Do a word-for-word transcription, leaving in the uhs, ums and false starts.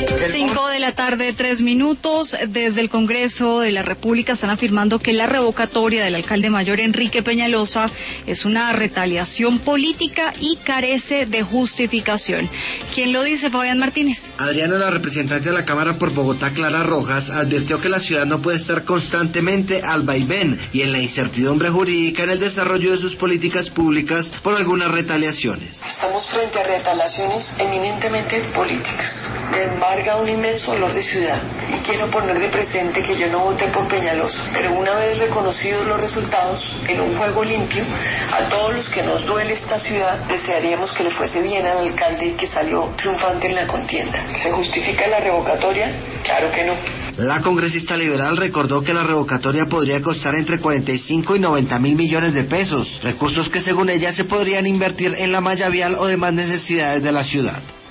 Cinco de la tarde, tres minutos. Desde el Congreso de la República están afirmando que la revocatoria del alcalde mayor Enrique Peñalosa es una retaliación política y carece de justificación. ¿Quién lo dice, Fabián Martínez? Adriana, la representante de la Cámara por Bogotá, Clara Rojas, advirtió que la ciudad no puede estar constantemente al vaivén y en la incertidumbre jurídica en el desarrollo de sus políticas públicas por algunas retaliaciones. Estamos frente a retaliaciones eminentemente políticas. Me embarga un inmenso dolor de ciudad y quiero poner de presente que yo no voté por Peñalosa, pero una vez reconocidos los resultados en un juego limpio, a todos los que nos duele esta ciudad desearíamos que le fuese bien al alcalde y que salió triunfante en la contienda. ¿Se justifica la revocatoria? Claro que no. La congresista liberal recordó que la revocatoria podría costar entre cuarenta y cinco y noventa mil millones de pesos, recursos que según ella se podrían invertir en la malla vial o demás necesidades de la ciudad.